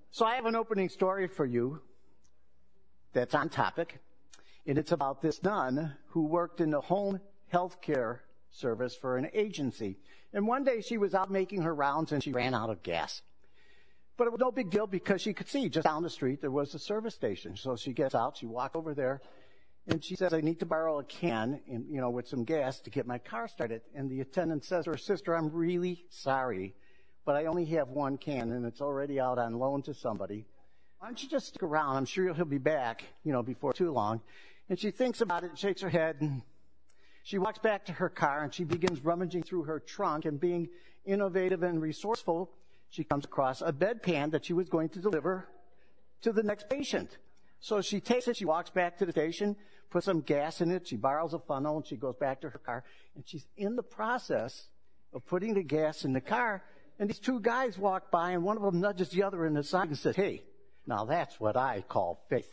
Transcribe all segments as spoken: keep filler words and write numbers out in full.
So I have an opening story for you that's on topic, and it's about this nun who worked in the home health care service for an agency. And one day she was out making her rounds and she ran out of gas. But it was no big deal because she could see just down the street there was a service station. So she gets out, she walks over there, and she says, I need to borrow a can, and, you know, with some gas to get my car started. And the attendant says to her, sister, I'm really sorry, but I only have one can and it's already out on loan to somebody. Why don't you just stick around? I'm sure he'll be back, you know, before too long. And she thinks about it and shakes her head, and she walks back to her car and she begins rummaging through her trunk, and being innovative and resourceful, she comes across a bedpan that she was going to deliver to the next patient. So she takes it, she walks back to the station, puts some gas in it, she borrows a funnel, and she goes back to her car, and she's in the process of putting the gas in the car, and these two guys walk by, and one of them nudges the other in the side and says, hey, now that's what I call faith.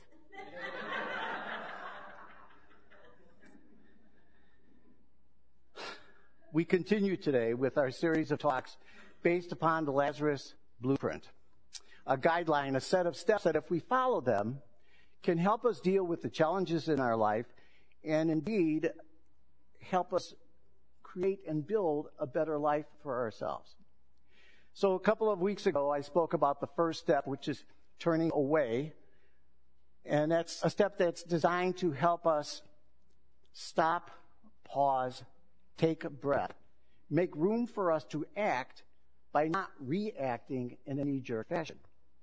We continue today with our series of talks based upon the Lazarus Blueprint, a guideline, a set of steps that if we follow them, can help us deal with the challenges in our life and indeed help us create and build a better life for ourselves. So a couple of weeks ago, I spoke about the first step, which is turning away. And that's a step that's designed to help us stop, pause, take a breath, make room for us to act by not reacting in a knee-jerk fashion.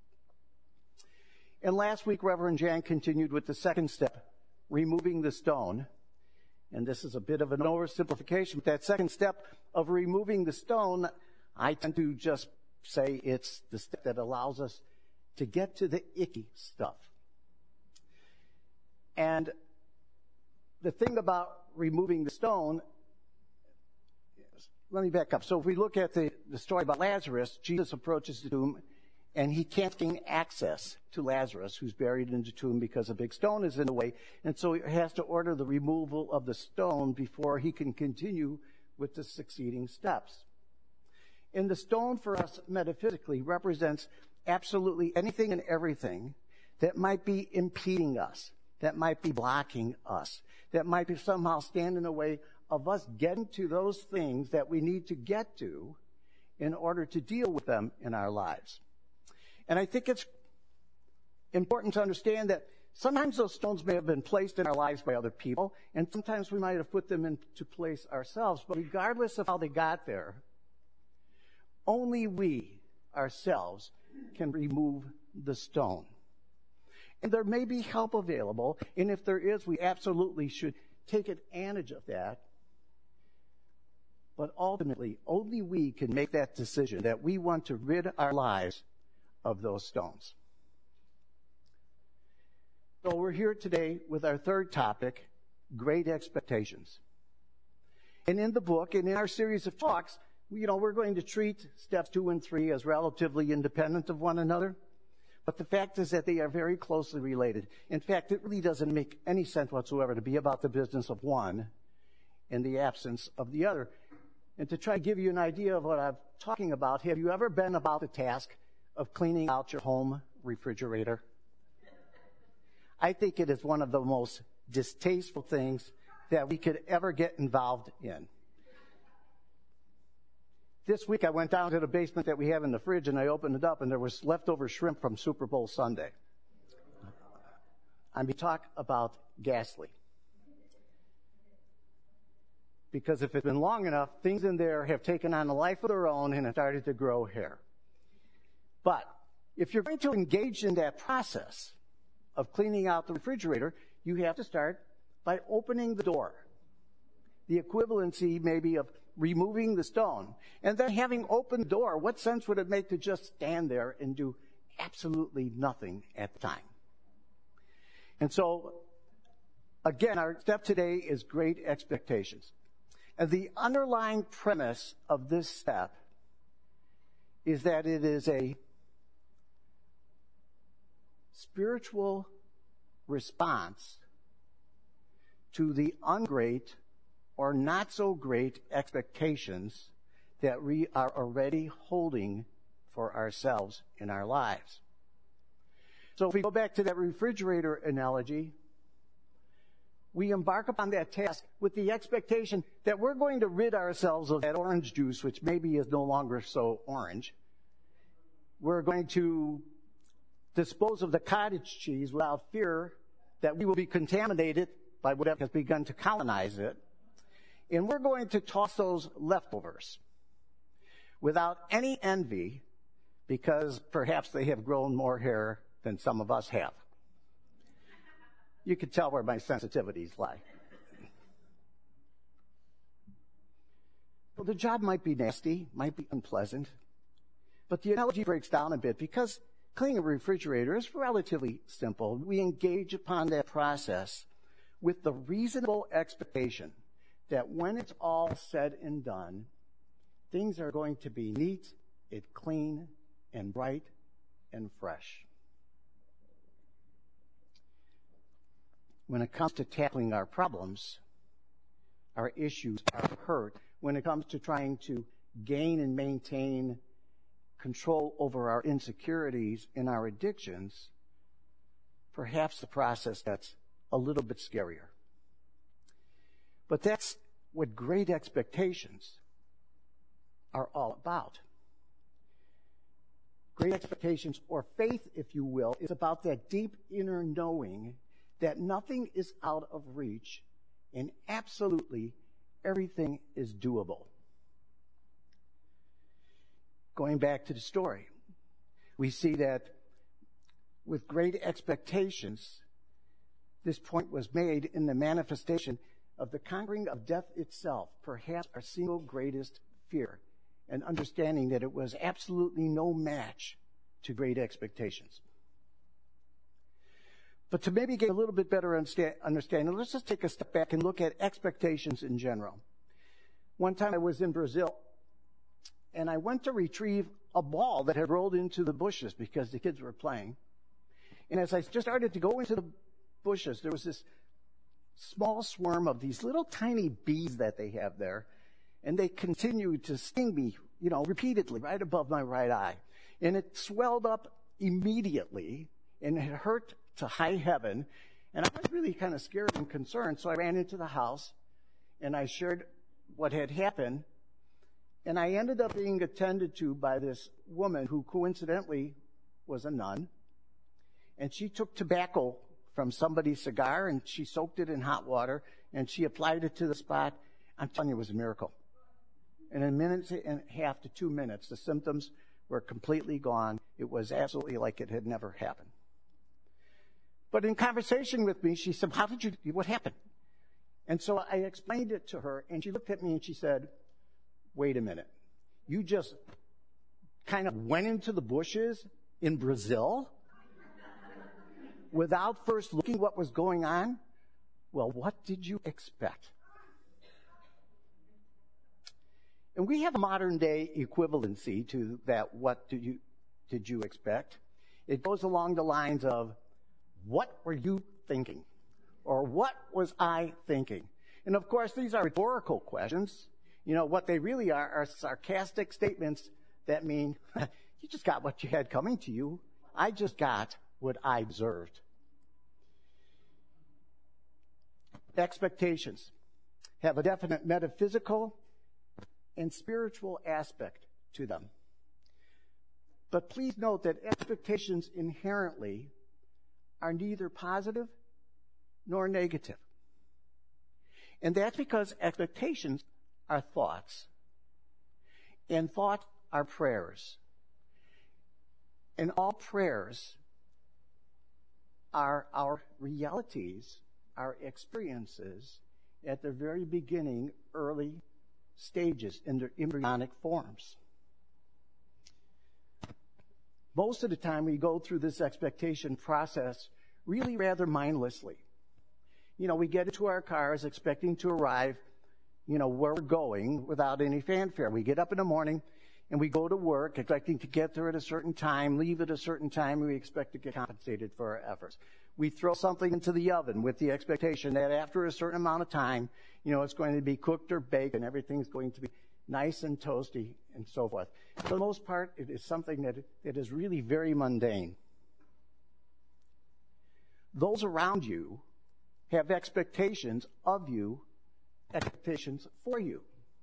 And last week, Reverend Jan continued with the second step, removing the stone. And this is a bit of an oversimplification, but that second step of removing the stone, I tend to just say it's the step that allows us to get to the icky stuff. And the thing about removing the stone, let me back up. So if we look at the, the story about Lazarus, Jesus approaches the tomb, and he can't gain access to Lazarus, who's buried in the tomb because a big stone is in the way. And so he has to order the removal of the stone before he can continue with the succeeding steps. And the stone for us metaphysically represents absolutely anything and everything that might be impeding us, that might be blocking us, that might be somehow standing in the way of us getting to those things that we need to get to in order to deal with them in our lives. And I think it's important to understand that sometimes those stones may have been placed in our lives by other people, and sometimes we might have put them into place ourselves. But regardless of how they got there, only we ourselves can remove the stone. And there may be help available, and if there is, we absolutely should take advantage of that. But ultimately, only we can make that decision that we want to rid our lives of those stones. So we're here today with our third topic, Great Expectations. And in the book and in our series of talks, you know, we're going to treat steps two and three as relatively independent of one another. But the fact is that they are very closely related. In fact, it really doesn't make any sense whatsoever to be about the business of one in the absence of the other. And to try to give you an idea of what I'm talking about, have you ever been about the task of cleaning out your home refrigerator? I think it is one of the most distasteful things that we could ever get involved in. This week I went down to the basement that we have in the fridge, and I opened it up, and there was leftover shrimp from Super Bowl Sunday. I mean, talk about ghastly. Because if it's been long enough, things in there have taken on a life of their own and have started to grow hair. But if you're going to engage in that process of cleaning out the refrigerator, you have to start by opening the door. The equivalency maybe of removing the stone. And then having opened the door, what sense would it make to just stand there and do absolutely nothing at the time? And so, again, our step today is Great Expectations. And the underlying premise of this step is that it is a spiritual response to the ungreat or not so great expectations that we are already holding for ourselves in our lives. So if we go back to that refrigerator analogy, we embark upon that task with the expectation that we're going to rid ourselves of that orange juice, which maybe is no longer so orange. We're going to dispose of the cottage cheese without fear that we will be contaminated by whatever has begun to colonize it. And we're going to toss those leftovers without any envy, because perhaps they have grown more hair than some of us have. You can tell where my sensitivities lie. Well, the job might be nasty, might be unpleasant, but the analogy breaks down a bit because cleaning a refrigerator is relatively simple. We engage upon that process with the reasonable expectation that when it's all said and done, things are going to be neat and clean and bright and fresh. When it comes to tackling our problems, our issues, our hurt, when it comes to trying to gain and maintain control over our insecurities and our addictions, perhaps the process gets a little bit scarier. But that's what great expectations are all about. Great expectations, or faith, if you will, is about that deep inner knowing that nothing is out of reach and absolutely everything is doable. Going back to the story, we see that with great expectations, this point was made in the manifestation of the conquering of death itself, perhaps our single greatest fear, and understanding that it was absolutely no match to great expectations. But to maybe get a little bit better understanding, let's just take a step back and look at expectations in general. One time I was in Brazil, and I went to retrieve a ball that had rolled into the bushes because the kids were playing. And as I just started to go into the bushes, there was this small swarm of these little tiny bees that they have there, and they continued to sting me, you know, repeatedly right above my right eye. And it swelled up immediately, and it hurt to high heaven, and I was really kind of scared and concerned, so I ran into the house, and I shared what had happened, and I ended up being attended to by this woman who coincidentally was a nun, and she took tobacco from somebody's cigar, and she soaked it in hot water, and she applied it to the spot. I'm telling you, it was a miracle. In a minute and a half to two minutes, the symptoms were completely gone. It was absolutely like it had never happened. But in conversation with me, she said, how did you, what happened? And so I explained it to her, and she looked at me and she said, wait a minute. You just kind of went into the bushes in Brazil without first looking what was going on? Well, what did you expect? And we have a modern day equivalency to that, what did you, did you expect? It goes along the lines of, what were you thinking? Or what was I thinking? And of course, these are rhetorical questions. You know, what they really are are sarcastic statements that mean, you just got what you had coming to you. I just got what I observed. Expectations have a definite metaphysical and spiritual aspect to them. But please note that expectations inherently are neither positive nor negative. And that's because expectations are thoughts, and thoughts are prayers. And all prayers are our realities, our experiences at the very beginning, early stages in their embryonic forms. Most of the time we go through this expectation process really rather mindlessly. You know, we get into our cars expecting to arrive, you know, where we're going without any fanfare. We get up in the morning and we go to work expecting to get there at a certain time, leave at a certain time, and we expect to get compensated for our efforts. We throw something into the oven with the expectation that after a certain amount of time, you know, it's going to be cooked or baked and everything's going to be nice and toasty and so forth. For the most part, it is something that, that is really very mundane. those around you have expectations of you, expectations for you.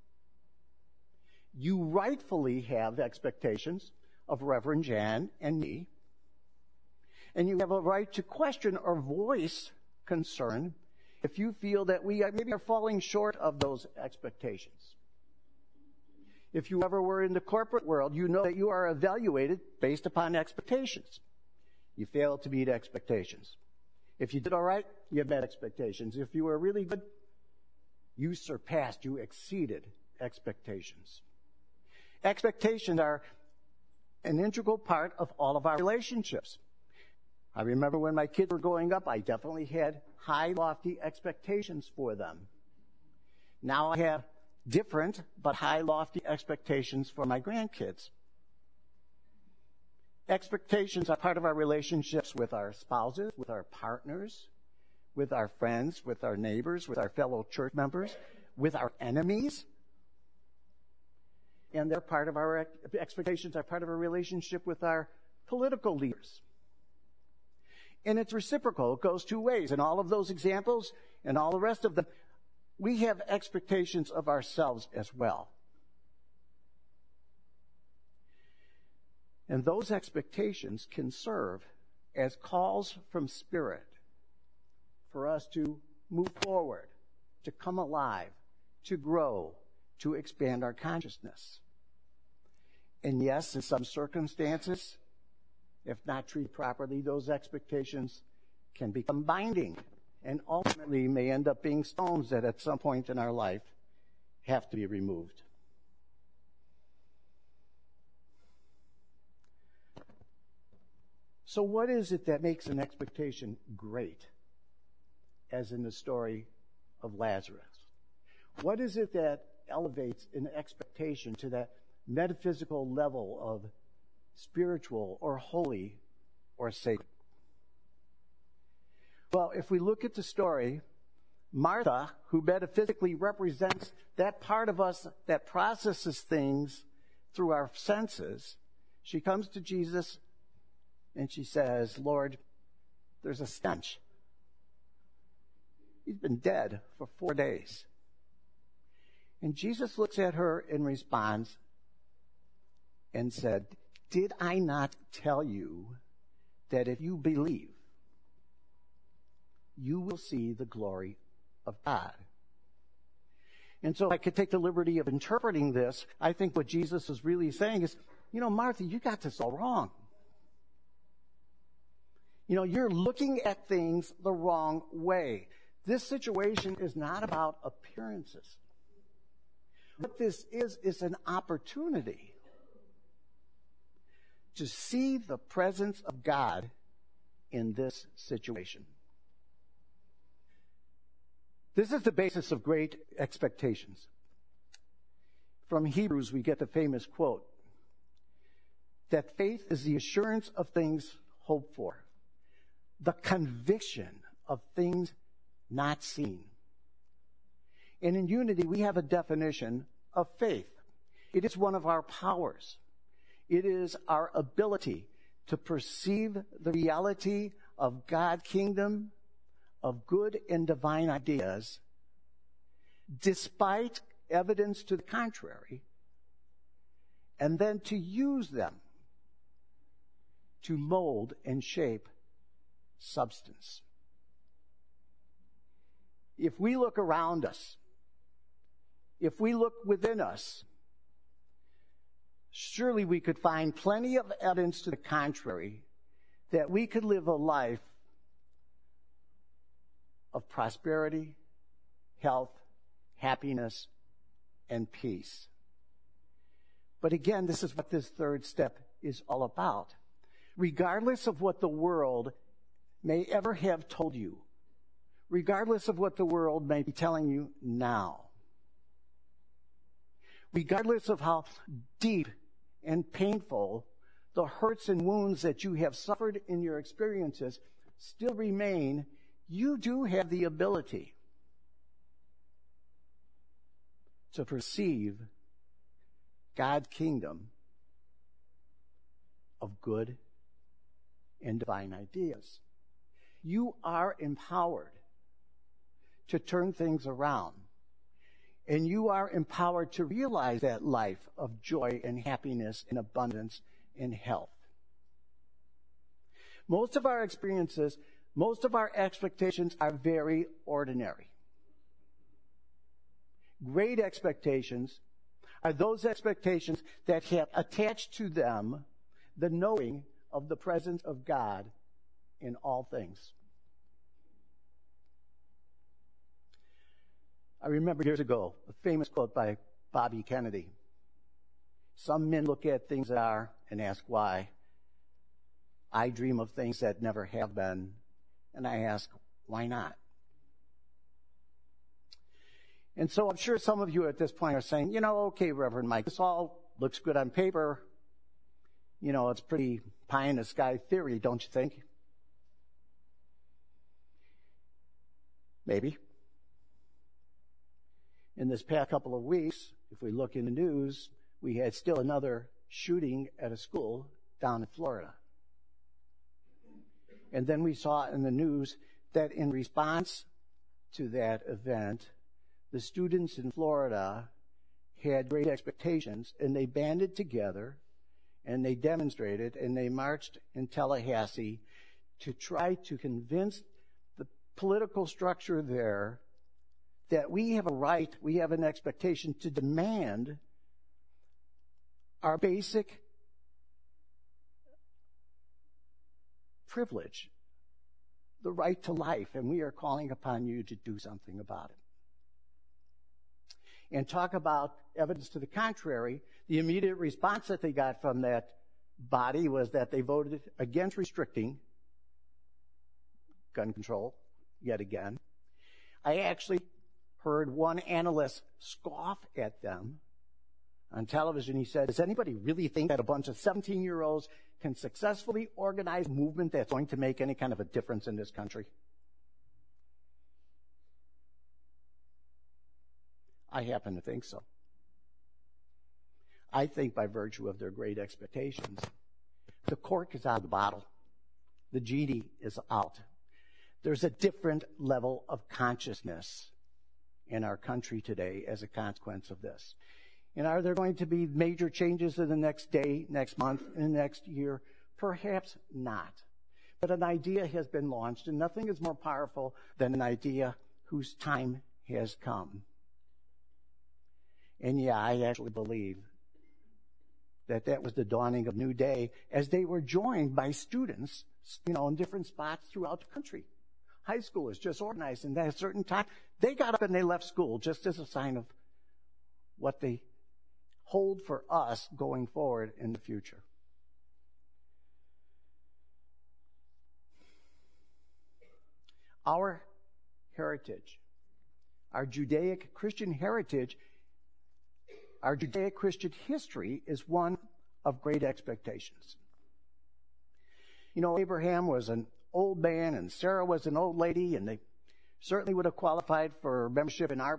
You rightfully have expectations of Reverend Jan and me, and you have a right to question or voice concern if you feel that we maybe are falling short of those expectations. If you ever were in the corporate world, you know that you are evaluated based upon expectations. You failed to meet expectations. If you did all right, you met expectations. If you were really good, you surpassed, you exceeded expectations. Expectations are an integral part of all of our relationships. I remember when my kids were growing up, I definitely had high, lofty expectations for them. Now I have different but high, lofty expectations for my grandkids. Expectations are part of our relationships with our spouses, with our partners, with our friends, with our neighbors, with our fellow church members, with our enemies. And they're part of our expectations are part of our relationship with our political leaders. And it's reciprocal. It goes two ways. In all of those examples and all the rest of them, we have expectations of ourselves as well. And those expectations can serve as calls from Spirit for us to move forward, to come alive, to grow, to expand our consciousness. And yes, in some circumstances, if not treated properly, those expectations can become binding and ultimately may end up being stones that at some point in our life have to be removed. So what is it that makes an expectation great, as in the story of Lazarus? What is it that elevates an expectation to that metaphysical level of spiritual or holy or sacred? Well, if we look at the story, Martha, who metaphysically represents that part of us that processes things through our senses, she comes to Jesus and she says, Lord, there's a stench. He's been dead for four days. And Jesus looks at her and responds and said, did I not tell you that if you believe, you will see the glory of God? And so if I could take the liberty of interpreting this, I think what Jesus is really saying is, you know, Martha, you got this all wrong. You know, you're looking at things the wrong way. This situation is not about appearances. What this is, is an opportunity to see the presence of God in this situation. This is the basis of great expectations. From Hebrews, we get the famous quote that faith is the assurance of things hoped for, the conviction of things not seen. And in Unity, we have a definition of faith. It is one of our powers. It is our ability to perceive the reality of God's kingdom, of good and divine ideas, despite evidence to the contrary, and then to use them to mold and shape substance. If we look around us, if we look within us, surely we could find plenty of evidence to the contrary that we could live a life of prosperity, health, happiness, and peace. But again, this is what this third step is all about. Regardless of what the world may ever have told you, regardless of what the world may be telling you now, regardless of how deep and painful the hurts and wounds that you have suffered in your experiences still remain, you do have the ability to perceive God's kingdom of good and divine ideas. You are empowered to turn things around. And you are empowered to realize that life of joy and happiness and abundance and health. Most of our experiences, most of our expectations are very ordinary. Great expectations are those expectations that have attached to them the knowing of the presence of God in all things. I remember years ago a famous quote by Bobby Kennedy. Some men look at things that are and ask why. I dream of things that never have been, and I ask, why not? And so I'm sure some of you at this point are saying, you know, okay, Reverend Mike, this all looks good on paper. You know, it's pretty pie in the sky theory, don't you think? Maybe. In this past couple of weeks, if we look in the news, we had still another shooting at a school down in Florida. And then we saw in the news that in response to that event, the students in Florida had great expectations, and they banded together, and they demonstrated, and they marched in Tallahassee to try to convince the political structure there that we have a right, we have an expectation to demand our basic privilege, the right to life, and we are calling upon you to do something about it. And talk about evidence to the contrary, the immediate response that they got from that body was that they voted against restricting gun control yet again. I actually heard one analyst scoff at them on television. He said, does anybody really think that a bunch of seventeen-year-olds can successfully organize a movement that's going to make any kind of a difference in this country? I happen to think so. I think by virtue of their great expectations, the cork is out of the bottle. The genie is out. There's a different level of consciousness in our country today as a consequence of this. And are there going to be major changes in the next day, next month, and the next year? Perhaps not. But an idea has been launched, and nothing is more powerful than an idea whose time has come. And yeah, I actually believe that that was the dawning of new day as they were joined by students, you know, in different spots throughout the country. High schoolers just organized, and at a certain time, they got up and they left school just as a sign of what they hold for us going forward in the future. Our heritage, our Judaic Christian heritage, our Judaic Christian history is one of great expectations. You know, Abraham was an old man and Sarah was an old lady, and they certainly would have qualified for membership in our.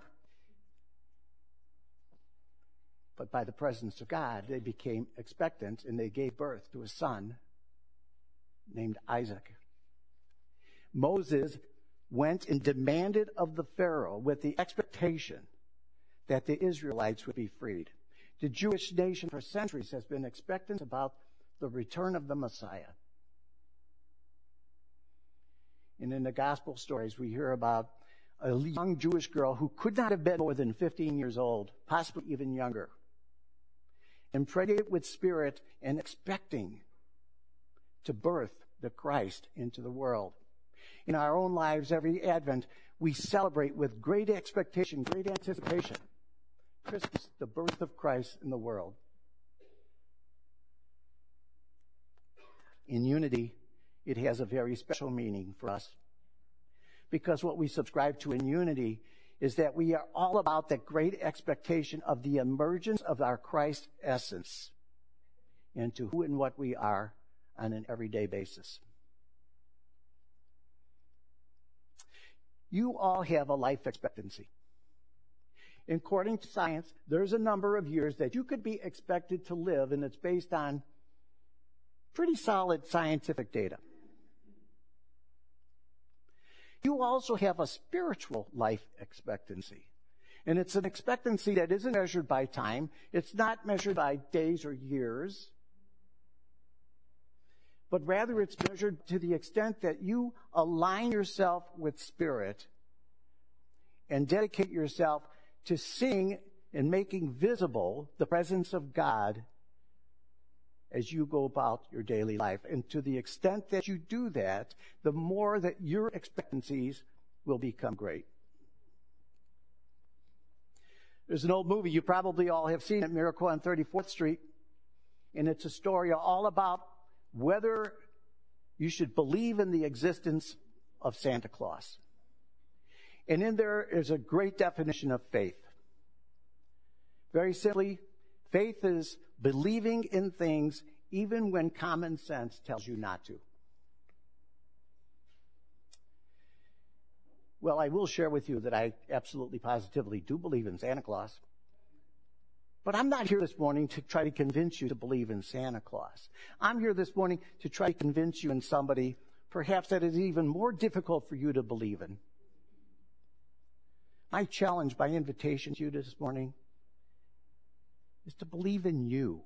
But by the presence of God, they became expectant, and they gave birth to a son named Isaac. Moses went and demanded of the Pharaoh with the expectation that the Israelites would be freed. The Jewish nation for centuries has been expectant about the return of the Messiah. And in the gospel stories, we hear about a young Jewish girl who could not have been more than fifteen years old, possibly even younger, impregnated with spirit and expecting to birth the Christ into the world. In our own lives, every Advent, we celebrate with great expectation, great anticipation, Christmas, the birth of Christ in the world. In unity, it has a very special meaning for us. Because what we subscribe to in unity is that we are all about that great expectation of the emergence of our Christ essence into who and what we are on an everyday basis. You all have a life expectancy. According to science, there's a number of years that you could be expected to live, and it's based on pretty solid scientific data. you also have a spiritual life expectancy. And it's an expectancy that isn't measured by time. It's not measured by days or years. But rather it's measured to the extent that you align yourself with Spirit and dedicate yourself to seeing and making visible the presence of God as you go about your daily life. And to the extent that you do that, the more that your expectancies will become great. There's an old movie you probably all have seen it, Miracle on thirty-fourth Street. And it's a story all about whether you should believe in the existence of Santa Claus. And in there is a great definition of faith. Very simply, faith is believing in things even when common sense tells you not to. Well, I will share with you that I absolutely positively do believe in Santa Claus. But I'm not here this morning to try to convince you to believe in Santa Claus. I'm here this morning to try to convince you in somebody perhaps that is even more difficult for you to believe in. My challenge, my invitation to you this morning is to believe in you.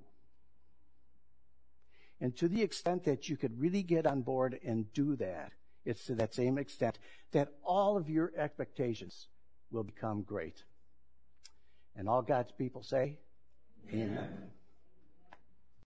And to the extent that you could really get on board and do that, it's to that same extent that all of your expectations will become great. And all God's people say, Amen. Amen.